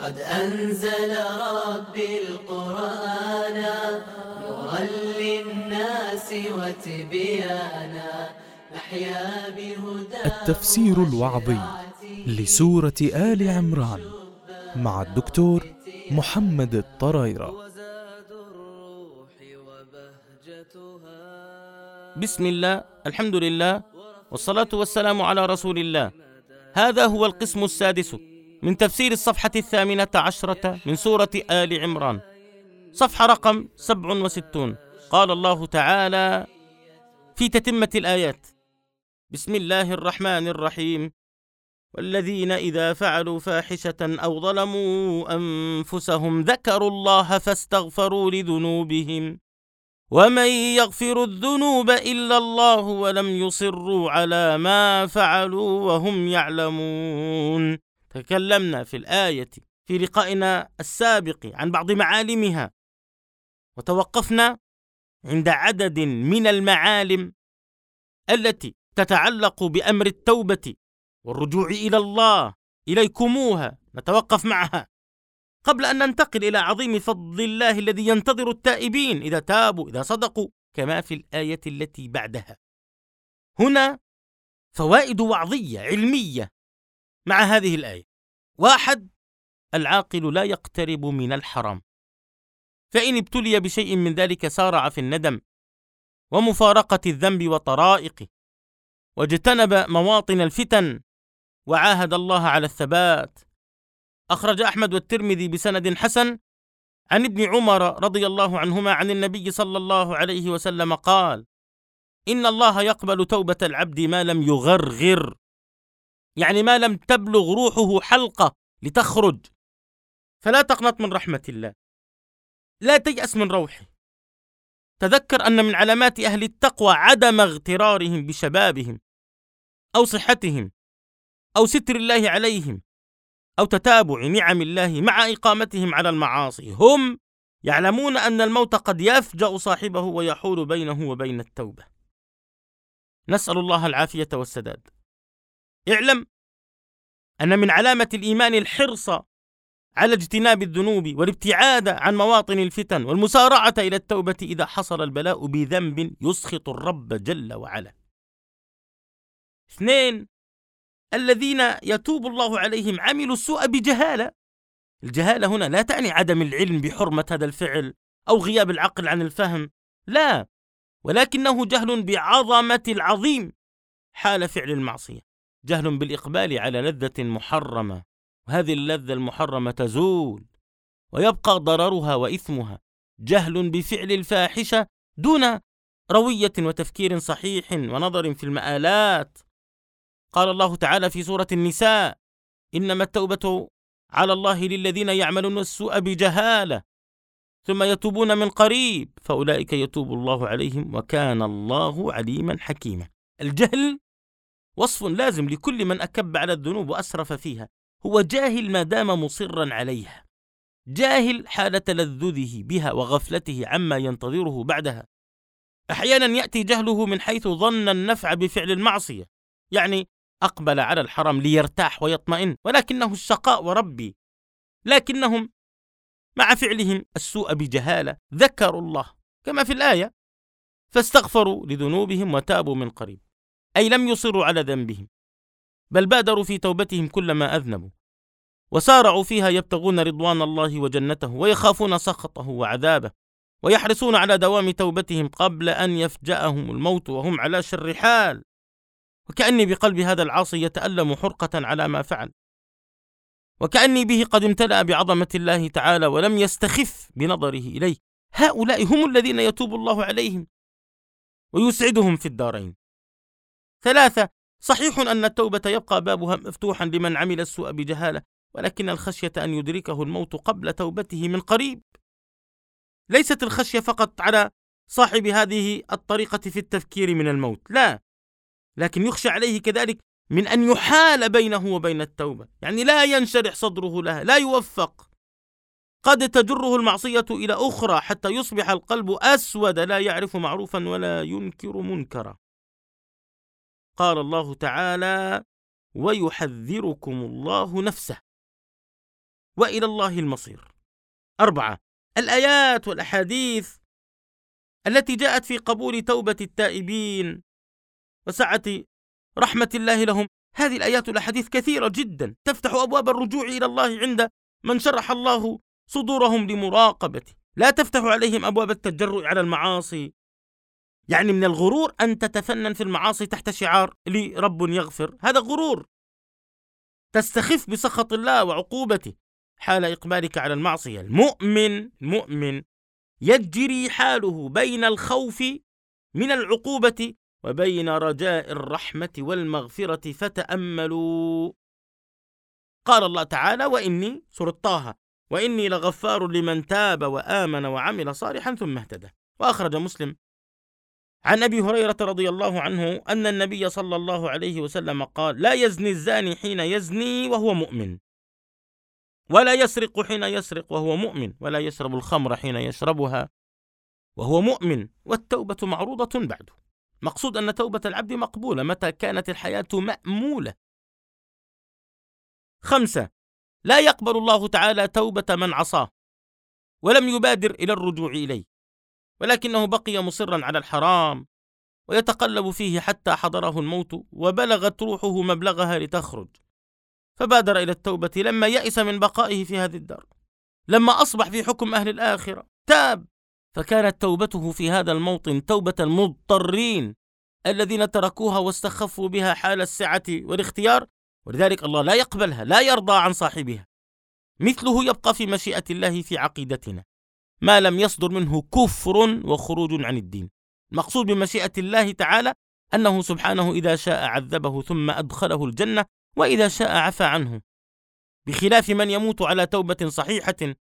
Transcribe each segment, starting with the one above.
قد أنزل ربي القرآن نورا للناس وتبيانا نحيا بهداه. التفسير الوعظي لسورة آل عمران مع الدكتور محمد الطرايرة. بسم الله، الحمد لله، والصلاة والسلام على رسول الله. هذا هو القسم السادس من تفسير الصفحة 18 من سورة آل عمران، صفحة رقم 67. قال الله تعالى في تتمة الآيات: بسم الله الرحمن الرحيم: والذين إذا فعلوا فاحشة أو ظلموا أنفسهم ذكروا الله فاستغفروا لذنوبهم ومن يغفر الذنوب إلا الله ولم يصروا على ما فعلوا وهم يعلمون. تكلمنا في الآية في لقائنا السابق عن بعض معالمها، وتوقفنا عند عدد من المعالم التي تتعلق بأمر التوبة والرجوع إلى الله. إليكموها نتوقف معها قبل أن ننتقل إلى عظيم فضل الله الذي ينتظر التائبين إذا تابوا إذا صدقوا، كما في الآية التي بعدها. هنا فوائد وعظية علمية مع هذه الآية. 1. العاقل لا يقترب من الحرام، فإن ابتلي بشيء من ذلك سارع في الندم ومفارقة الذنب وطرائقه، واجتنب مواطن الفتن، وعاهد الله على الثبات. أخرج أحمد والترمذي بسند حسن عن ابن عمر رضي الله عنهما عن النبي صلى الله عليه وسلم قال: إن الله يقبل توبة العبد ما لم يغرغر، يعني ما لم تبلغ روحه حلقة لتخرج. فلا تقنط من رحمة الله، لا تيأس من روحه. تذكر أن من علامات أهل التقوى عدم اغترارهم بشبابهم أو صحتهم أو ستر الله عليهم أو تتابع نعم الله مع إقامتهم على المعاصي. هم يعلمون أن الموت قد يفجأ صاحبه ويحول بينه وبين التوبة. نسأل الله العافية والسداد. اعلم أن من علامة الإيمان الحرص على اجتناب الذنوب والابتعاد عن مواطن الفتن والمسارعة إلى التوبة إذا حصل البلاء بذنب يسخط الرب جل وعلا. 2. الذين يتوب الله عليهم عملوا السوء بجهالة. الجهالة هنا لا تعني عدم العلم بحرمة هذا الفعل أو غياب العقل عن الفهم، لا، ولكنه جهل بعظمة العظيم حال فعل المعصية، جهل بالإقبال على لذة محرمة، وهذه اللذة المحرمة تزول ويبقى ضررها وإثمها. جهل بفعل الفاحشة دون روية وتفكير صحيح ونظر في المآلات. قال الله تعالى في سورة النساء: إنما التوبة على الله للذين يعملون السوء بجهالة ثم يتوبون من قريب فأولئك يتوب الله عليهم وكان الله عليما حكيما. الجهل وصف لازم لكل من أكب على الذنوب وأسرف فيها. هو جاهل ما دام مصرا عليها، جاهل حال تلذذه بها وغفلته عما ينتظره بعدها. أحيانا يأتي جهله من حيث ظن النفع بفعل المعصية، يعني أقبل على الحرام ليرتاح ويطمئن، ولكنه الشقاء وربي. لكنهم مع فعلهم السوء بجهالة ذكروا الله كما في الآية: فاستغفروا لذنوبهم وتابوا من قريب، أي لم يصروا على ذنبهم بل بادروا في توبتهم كلما أذنبوا وسارعوا فيها يبتغون رضوان الله وجنته ويخافون سخطه وعذابه، ويحرصون على دوام توبتهم قبل أن يفجأهم الموت وهم على شر حال. وكأني بقلب هذا العاصي يتألم حرقة على ما فعل، وكأني به قد امتلأ بعظمة الله تعالى ولم يستخف بنظره إليه. هؤلاء هم الذين يتوب الله عليهم ويسعدهم في الدارين. 3. صحيح أن التوبة يبقى بابها مفتوحا لمن عمل السوء بجهالة، ولكن الخشية أن يدركه الموت قبل توبته من قريب. ليست الخشية فقط على صاحب هذه الطريقة في التفكير من الموت، لا، لكن يخشى عليه كذلك من أن يحال بينه وبين التوبة، يعني لا ينشرح صدره لها، لا يوفق. قد تجره المعصية إلى أخرى حتى يصبح القلب أسود لا يعرف معروفا ولا ينكر منكرا. قال الله تعالى: ويحذركم الله نفسه. وإلى الله المصير. 4. الآيات والأحاديث التي جاءت في قبول توبة التائبين وسعة رحمة الله لهم. هذه الآيات والأحاديث كثيرة جدا تفتح أبواب الرجوع إلى الله عند من شرح الله صدورهم لمراقبته، لا تفتح عليهم أبواب التجرؤ على المعاصي. يعني من الغرور أن تتفنن في المعاصي تحت شعار لي رب يغفر، هذا غرور. تستخف بسخط الله وعقوبته حال إقبالك على المعصية. المؤمن يجري حاله بين الخوف من العقوبة وبين رجاء الرحمة والمغفرة، فتأملوا. قال الله تعالى: وإني، سورة طه، وإني لغفار لمن تاب وآمن وعمل صالحا ثم اهتدى. وأخرج مسلم عن أبي هريرة رضي الله عنه أن النبي صلى الله عليه وسلم قال: لا يزني الزاني حين يزني وهو مؤمن، ولا يسرق حين يسرق وهو مؤمن، ولا يشرب الخمر حين يشربها وهو مؤمن، والتوبة معروضة بعده. مقصود أن توبة العبد مقبولة متى كانت الحياة مأمولة. 5. لا يقبل الله تعالى توبة من عصاه ولم يبادر إلى الرجوع إليه، ولكنه بقي مصرا على الحرام ويتقلب فيه حتى حضره الموت وبلغت روحه مبلغها لتخرج، فبادر إلى التوبة لما يئس من بقائه في هذه الدار. لما أصبح في حكم أهل الآخرة تاب، فكانت توبته في هذا الموطن توبة المضطرين الذين تركوها واستخفوا بها حال السعة والاختيار، ولذلك الله لا يقبلها، لا يرضى عن صاحبها. مثله يبقى في مشيئة الله في عقيدتنا ما لم يصدر منه كفر وخروج عن الدين. المقصود بمشيئة الله تعالى أنه سبحانه إذا شاء عذبه ثم أدخله الجنة، وإذا شاء عفى عنه، بخلاف من يموت على توبة صحيحة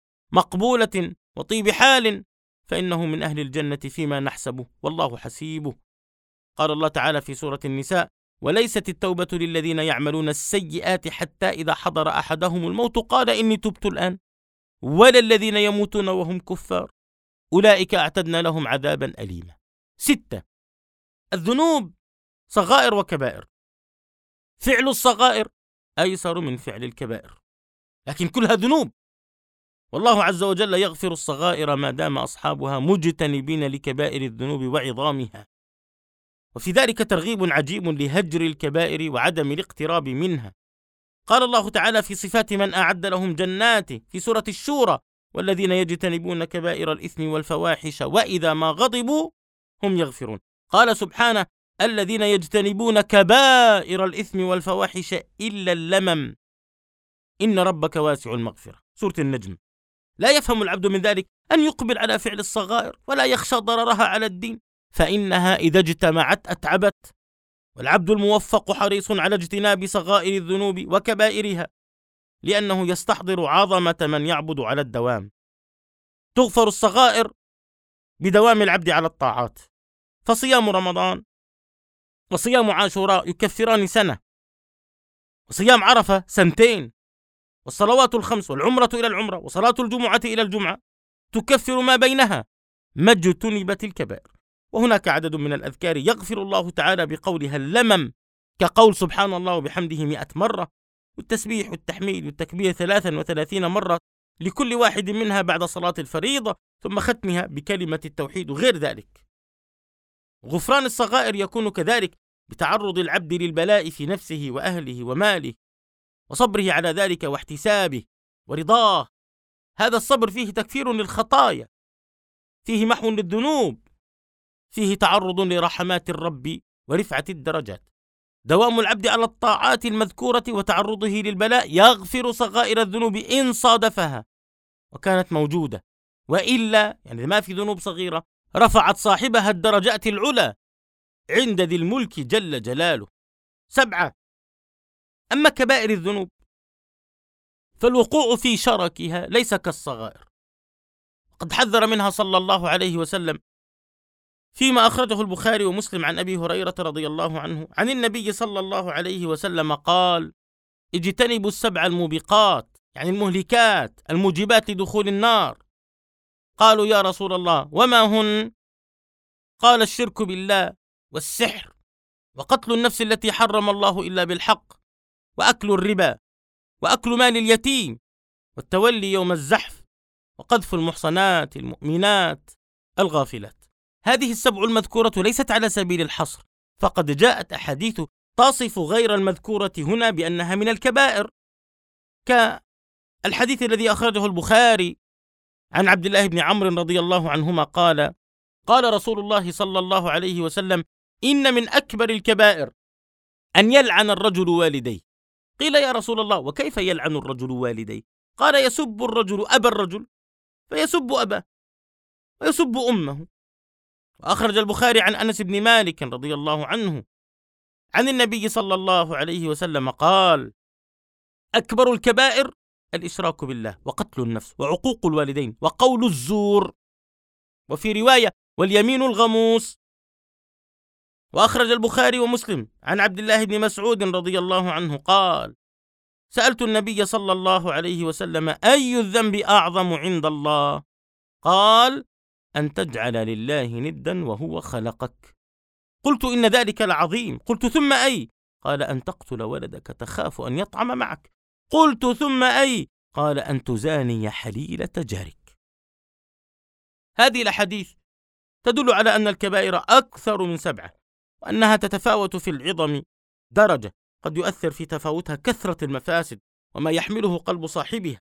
مقبولة وطيب حال، فإنه من أهل الجنة فيما نحسبه والله حسيبه. قال الله تعالى في سورة النساء: وليست التوبة للذين يعملون السيئات حتى إذا حضر أحدهم الموت قال إني تبت الآن، ولا الذين يموتون وهم كفار أولئك أعتدنا لهم عذابا أليما. 6. الذنوب صغائر وكبائر. فعل الصغائر أيسر من فعل الكبائر، لكن كلها ذنوب، والله عز وجل يغفر الصغائر ما دام أصحابها مجتنبين لكبائر الذنوب وعظامها. وفي ذلك ترغيب عجيب لهجر الكبائر وعدم الاقتراب منها. قال الله تعالى في صفات من أعد لهم جنات في سورة الشورى: والذين يجتنبون كبائر الإثم والفواحش وإذا ما غضبوا هم يغفرون. قال سبحانه: الذين يجتنبون كبائر الإثم والفواحش إلا اللمم إن ربك واسع المغفرة. سورة النجم. لا يفهم العبد من ذلك أن يقبل على فعل الصغائر ولا يخشى ضررها على الدين، فإنها إذا اجتمعت أتعبت، والعبد الموفق حريص على اجتناب صغائر الذنوب وكبائرها، لأنه يستحضر عظمة من يعبد على الدوام. تغفر الصغائر بدوام العبد على الطاعات، فصيام رمضان وصيام عاشوراء يكفران سنة، وصيام عرفة 2 والصلوات الخمس والعمرة إلى العمرة وصلاة الجمعة إلى الجمعة تكفر ما بينها ما اجتنبت الكبائر. وهناك عدد من الأذكار يغفر الله تعالى بقولها اللمم، كقول سبحان الله وبحمده 100 مرة، والتسبيح والتحميد والتكبير 33 مرة لكل واحد منها بعد صلاة الفريضة، ثم ختمها بكلمة التوحيد وغير ذلك. غفران الصغائر يكون كذلك بتعرض العبد للبلاء في نفسه وأهله وماله، وصبره على ذلك واحتسابه ورضاه. هذا الصبر فيه تكفير للخطايا، فيه محو للذنوب، فيه تعرض لرحمات الرب ورفعة الدرجات. دوام العبد على الطاعات المذكورة وتعرضه للبلاء يغفر صغائر الذنوب إن صادفها وكانت موجودة، وإلا يعني ما في ذنوب صغيرة رفعت صاحبها الدرجات العلى عند ذي الملك جل جلاله. 7. أما كبائر الذنوب فالوقوع في شركها ليس كالصغائر، قد حذر منها صلى الله عليه وسلم فيما أخرجه البخاري ومسلم عن أبي هريرة رضي الله عنه عن النبي صلى الله عليه وسلم قال: اجتنبوا 7 الموبقات، يعني المهلكات الموجبات لدخول النار. قالوا: يا رسول الله وما هن؟ قال: الشرك بالله، والسحر، وقتل النفس التي حرم الله إلا بالحق، وأكل الربا، وأكل مال اليتيم، والتولي يوم الزحف، وقذف المحصنات المؤمنات الغافلات. هذه السبع المذكورة ليست على سبيل الحصر، فقد جاءت أحاديث تصف غير المذكورة هنا بأنها من الكبائر، كالحديث الذي أخرجه البخاري عن عبد الله بن عمرو رضي الله عنهما قال: قال رسول الله صلى الله عليه وسلم: إن من أكبر الكبائر أن يلعن الرجل والديه. قيل: يا رسول الله، وكيف يلعن الرجل والديه؟ قال: يسب الرجل أبا الرجل فيسب أباه ويسب أمه. وأخرج البخاري عن أنس بن مالك رضي الله عنه عن النبي صلى الله عليه وسلم قال: أكبر الكبائر الإشراك بالله، وقتل النفس، وعقوق الوالدين، وقول الزور، وفي رواية: واليمين الغموس. وأخرج البخاري ومسلم عن عبد الله بن مسعود رضي الله عنه قال: سألت النبي صلى الله عليه وسلم: أي الذنب أعظم عند الله؟ قال: أن تجعل لله ندا وهو خلقك. قلت: إن ذلك لعظيم. قلت: ثم أي؟ قال: أن تقتل ولدك تخاف أن يطعم معك. قلت: ثم أي؟ قال: أن تزاني حليلة جارك. هذه الأحاديث تدل على أن الكبائر أكثر من 7، وأنها تتفاوت في العظم درجة قد يؤثر في تفاوتها كثرة المفاسد وما يحمله قلب صاحبها.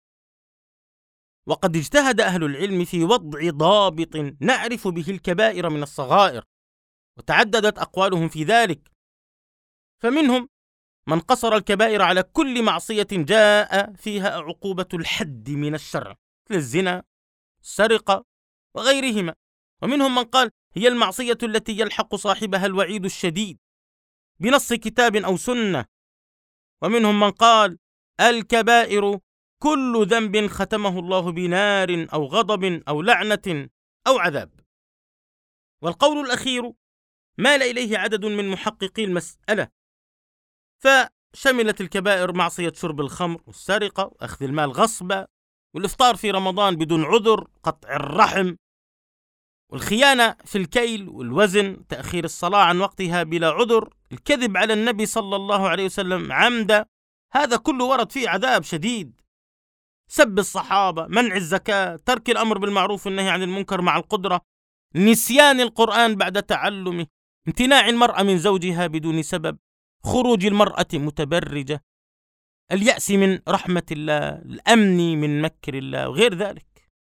وقد اجتهد أهل العلم في وضع ضابط نعرف به الكبائر من الصغائر، وتعددت أقوالهم في ذلك، فمنهم من قصر الكبائر على كل معصية جاء فيها عقوبة الحد من الشرع، مثل الزنا، السرقة وغيرهما. ومنهم من قال: هي المعصية التي يلحق صاحبها الوعيد الشديد بنص كتاب أو سنة. ومنهم من قال: الكبائر كل ذنب ختمه الله بنار أو غضب أو لعنة أو عذاب. والقول الأخير مال إليه عدد من محققي المسألة، فشملت الكبائر معصية شرب الخمر والسرقة وأخذ المال غصبا، والإفطار في رمضان بدون عذر، قطع الرحم، والخيانة في الكيل والوزن، تأخير الصلاة عن وقتها بلا عذر، الكذب على النبي صلى الله عليه وسلم عمدا، هذا كله ورد فيه عذاب شديد. سب الصحابة، منع الزكاة، ترك الأمر بالمعروف والنهي عن المنكر مع القدرة، نسيان القرآن بعد تعلمه، امتناع المرأة من زوجها بدون سبب، خروج المرأة متبرجة، اليأس من رحمة الله، الأمن من مكر الله وغير ذلك.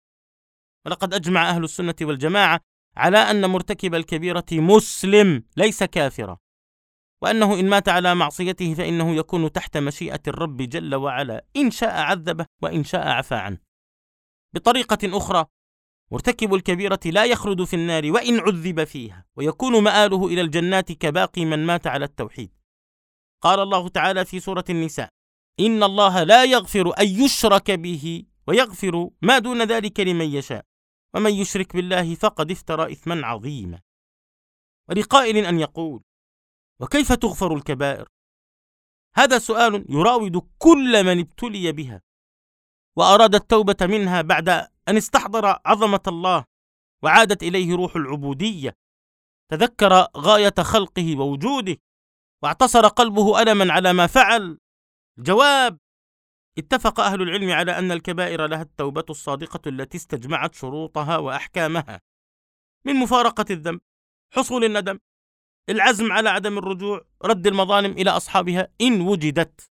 ولقد أجمع أهل السنة والجماعة على أن مرتكب الكبيرة مسلم ليس كافرا، وأنه إن مات على معصيته فإنه يكون تحت مشيئة الرب جل وعلا، إن شاء عذبه وإن شاء عفى عنه. بطريقة أخرى، مرتكب الكبيرة لا يخلد في النار وإن عذب فيها، ويكون مآله إلى الجنات كباقي من مات على التوحيد. قال الله تعالى في سورة النساء: إن الله لا يغفر أن يشرك به ويغفر ما دون ذلك لمن يشاء، ومن يشرك بالله فقد افترى إثما عظيما. ولقائل أن يقول: وكيف تغفر الكبائر؟ هذا سؤال يراود كل من ابتلي بها وأراد التوبة منها بعد أن استحضر عظمة الله وعادت إليه روح العبودية، تذكر غاية خلقه ووجوده، واعتصر قلبه ألما على ما فعل. الجواب: اتفق أهل العلم على أن الكبائر لها التوبة الصادقة التي استجمعت شروطها وأحكامها، من مفارقة الذنب، حصول الندم، العزم على عدم الرجوع، رد المظالم إلى أصحابها إن وجدت.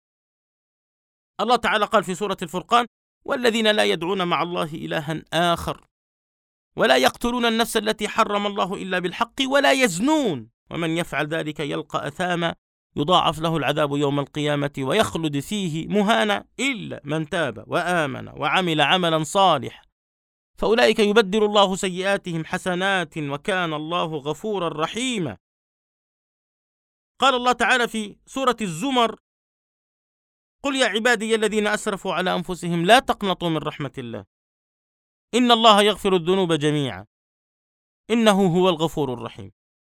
الله تعالى قال في سورة الفرقان: والذين لا يدعون مع الله إلها آخر ولا يقتلون النفس التي حرم الله إلا بالحق ولا يزنون ومن يفعل ذلك يلقى أثاما يضاعف له العذاب يوم القيامة ويخلد فيه مهانا إلا من تاب وآمن وعمل عملا صالحا فأولئك يبدل الله سيئاتهم حسنات وكان الله غفورا رحيما. قال الله تعالى في سورة الزمر: قل يا عبادي الذين أسرفوا على أنفسهم لا تقنطوا من رحمة الله إن الله يغفر الذنوب جميعا إنه هو الغفور الرحيم.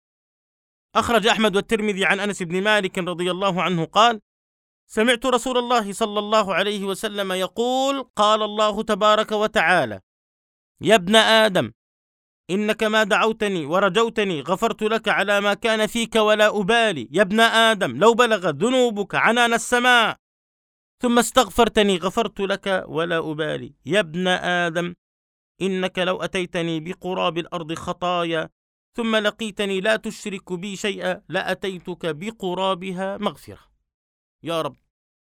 أخرج أحمد والترمذي عن أنس بن مالك رضي الله عنه قال: سمعت رسول الله صلى الله عليه وسلم يقول: قال الله تبارك وتعالى: يا ابن آدم إنك ما دعوتني ورجوتني غفرت لك على ما كان فيك ولا أبالي. يا ابن آدم لو بلغت ذنوبك عنان السماء ثم استغفرتني غفرت لك ولا أبالي. يا ابن آدم إنك لو أتيتني بقراب الأرض خطايا ثم لقيتني لا تشرك بي شيئا لأتيتك بقرابها مغفرة. يا رب.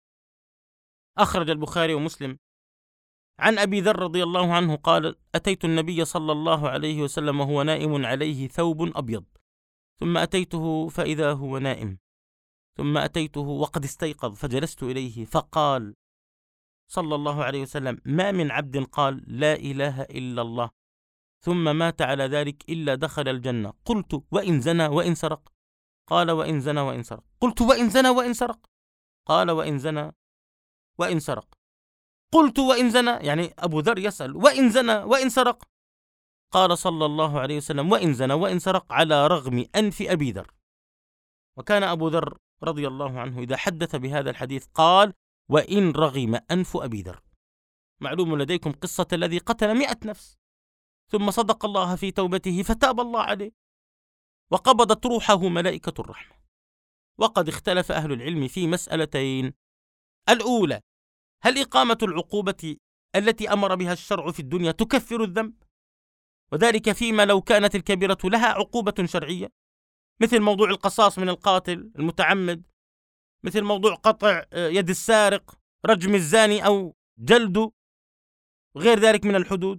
أخرج البخاري ومسلم عن أبي ذر رضي الله عنه قال: أتيت النبي صلى الله عليه وسلم وهو نائم عليه ثوب أبيض، ثم أتيته فإذا هو نائم، ثم أتيته وقد استيقظ فجلست إليه فقال صلى الله عليه وسلم: ما من عبد قال لا إله إلا الله ثم مات على ذلك إلا دخل الجنة. قلت: وإن زنى وإن سرق؟ قال: وإن زنى وإن سرق. قلت: وإن زنى وإن سرق؟ قال: وإن زنى وإن سرق. قلت: وإن زنى، يعني أبو ذر يسأل: وإن زنى وإن سرق؟ قال صلى الله عليه وسلم: وإن زنى وإن سرق على رغم أنف أبي ذر. وكان أبو ذر رضي الله عنه إذا حدث بهذا الحديث قال: وإن رغم أنف أبي ذر. معلوم لديكم قصة الذي قتل 100 نفس ثم صدق الله في توبته فتاب الله عليه وقبضت روحه ملائكة الرحمة. وقد اختلف أهل العلم في مسألتين: الأولى، هل إقامة العقوبة التي أمر بها الشرع في الدنيا تكفر الذنب؟ وذلك فيما لو كانت الكبيرة لها عقوبة شرعية، مثل موضوع القصاص من القاتل المتعمد، مثل موضوع قطع يد السارق، رجم الزاني أو جلده، وغير ذلك من الحدود.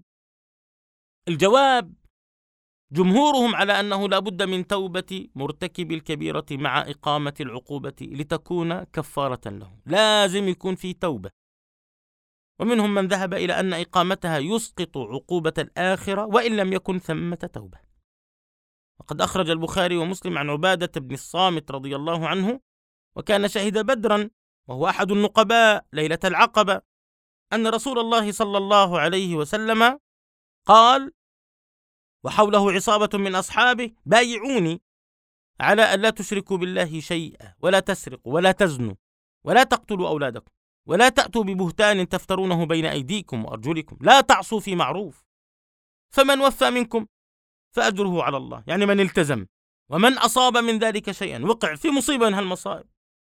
الجواب: جمهورهم على أنه لا بد من توبة مرتكب الكبيرة مع إقامة العقوبة لتكون كفارة له، لازم يكون في توبة. ومنهم من ذهب إلى أن إقامتها يسقط عقوبة الآخرة وإن لم يكن ثمة توبة. وقد أخرج البخاري ومسلم عن عبادة بن الصامت رضي الله عنه، وكان شهد بدرا وهو أحد النقباء ليلة العقبة، أن رسول الله صلى الله عليه وسلم قال وحوله عصابة من أصحابه: بايعوني على أن لا تشركوا بالله شيئا، ولا تسرقوا، ولا تزنوا، ولا تقتلوا أولادكم، ولا تأتوا ببهتان تفترونه بين أيديكم وأرجلكم، لا تعصوا في معروف، فمن وفى منكم فأجره على الله، يعني من التزم، ومن أصاب من ذلك شيئا، وقع في مصيبة من هالمصائب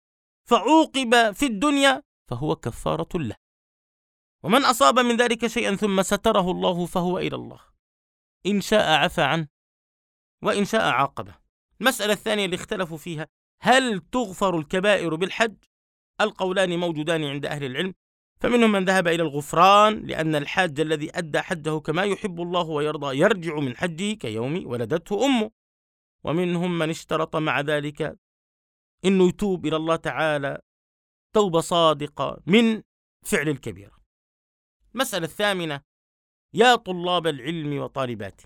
فعوقب في الدنيا فهو كفارة له، ومن أصاب من ذلك شيئا ثم ستره الله فهو إلى الله، إن شاء عفى عنه وإن شاء عاقبه. المسألة الثانية اللي اختلفوا فيها: هل تغفر الكبائر بالحج؟ القولان موجودان عند أهل العلم، فمنهم من ذهب إلى الغفران لأن الحاج الذي أدى حجه كما يحب الله ويرضى يرجع من حجه كيوم ولدته أمه، ومنهم من اشترط مع ذلك إنه يتوب إلى الله تعالى توبة صادقة من فعل الكبيرة. المسألة الثامنة: يا طلاب العلم وطالباته،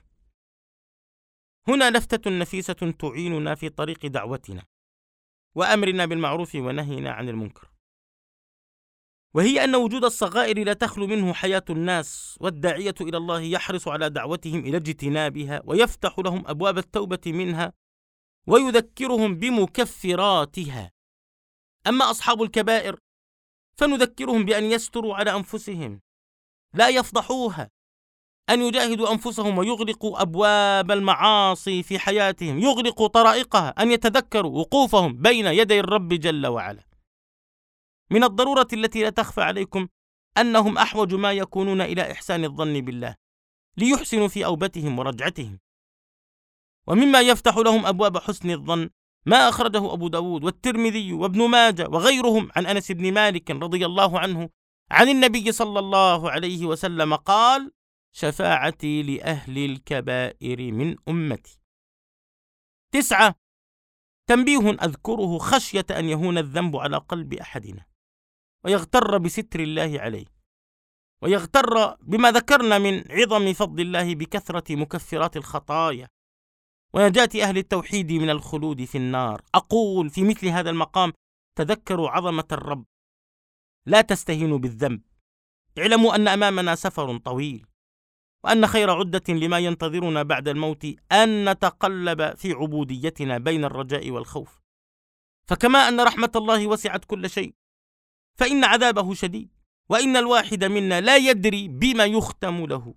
هنا لفتة نفيسة تعيننا في طريق دعوتنا وأمرنا بالمعروف ونهينا عن المنكر، وهي أن وجود الصغائر لا تخلو منه حياة الناس، والداعية إلى الله يحرص على دعوتهم إلى اجتنابها ويفتح لهم أبواب التوبة منها ويذكرهم بمكفراتها. أما أصحاب الكبائر فنذكرهم بأن يستروا على أنفسهم لا يفضحوها، أن يجاهدوا أنفسهم ويغلقوا أبواب المعاصي في حياتهم، يغلقوا طرائقها، أن يتذكروا وقوفهم بين يدي الرب جل وعلا. من الضرورة التي لا تخفى عليكم أنهم أحوج ما يكونون إلى إحسان الظن بالله ليحسنوا في أوبتهم ورجعتهم. ومما يفتح لهم أبواب حسن الظن ما أخرجه أبو داود والترمذي وابن ماجه وغيرهم عن أنس بن مالك رضي الله عنه عن النبي صلى الله عليه وسلم قال: شفاعتي لأهل الكبائر من أمتي. 9، تنبيه أذكره خشية أن يهون الذنب على قلب أحدنا ويغتر بستر الله عليه، ويغتر بما ذكرنا من عظم فضل الله بكثرة مكفرات الخطايا ونجاة أهل التوحيد من الخلود في النار. أقول في مثل هذا المقام: تذكروا عظمة الرب، لا تستهينوا بالذنب، اعلموا أن أمامنا سفر طويل، وأن خير عدة لما ينتظرنا بعد الموت أن نتقلب في عبوديتنا بين الرجاء والخوف، فكما أن رحمة الله وسعت كل شيء فإن عذابه شديد، وإن الواحد منا لا يدري بما يختم له.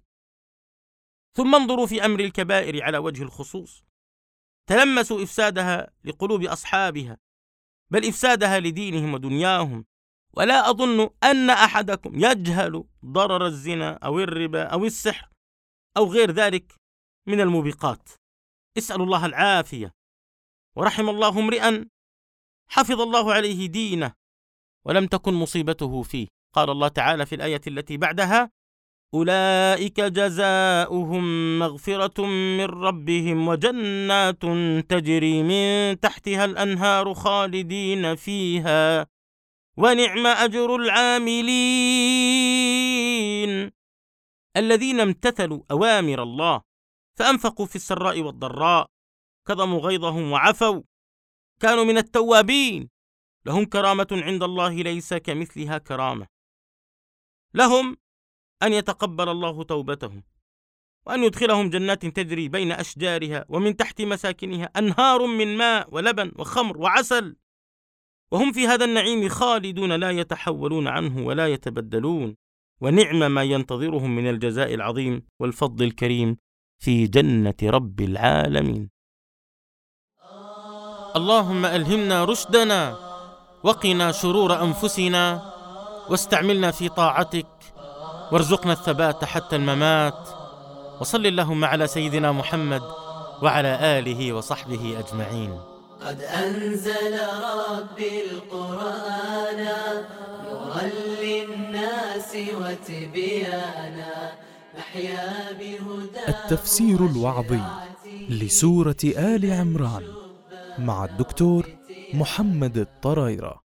ثم انظروا في أمر الكبائر على وجه الخصوص، تلمسوا إفسادها لقلوب أصحابها، بل إفسادها لدينهم ودنياهم، ولا أظن أن أحدكم يجهل ضرر الزنا أو الربا أو السحر أو غير ذلك من الموبقات. اسأل الله العافية. ورحم الله امرئا حفظ الله عليه دينه ولم تكن مصيبته فيه. قال الله تعالى في الآية التي بعدها: أولئك جزاؤهم مغفرة من ربهم وجنات تجري من تحتها الأنهار خالدين فيها ونعم أجر العاملين. الذين امتثلوا أوامر الله فأنفقوا في السراء والضراء، كظموا غيظهم وعفوا، كانوا من التوابين، لهم كرامة عند الله ليس كمثلها كرامة. لهم أن يتقبل الله توبتهم وأن يدخلهم جنات تجري بين أشجارها ومن تحت مساكنها أنهار من ماء ولبن وخمر وعسل، وهم في هذا النعيم خالدون لا يتحولون عنه ولا يتبدلون. ونعم ما ينتظرهم من الجزاء العظيم والفضل الكريم في جنة رب العالمين. اللهم ألهمنا رشدنا وقنا شرور أنفسنا واستعملنا في طاعتك وارزقنا الثبات حتى الممات. وصل اللهم على سيدنا محمد وعلى آله وصحبه أجمعين. قد أنزل ربي القرآن نورا للناس وتبيانا نحيا بهداه. التفسير الوعظي لسورة آل عمران مع الدكتور محمد الطرايرة.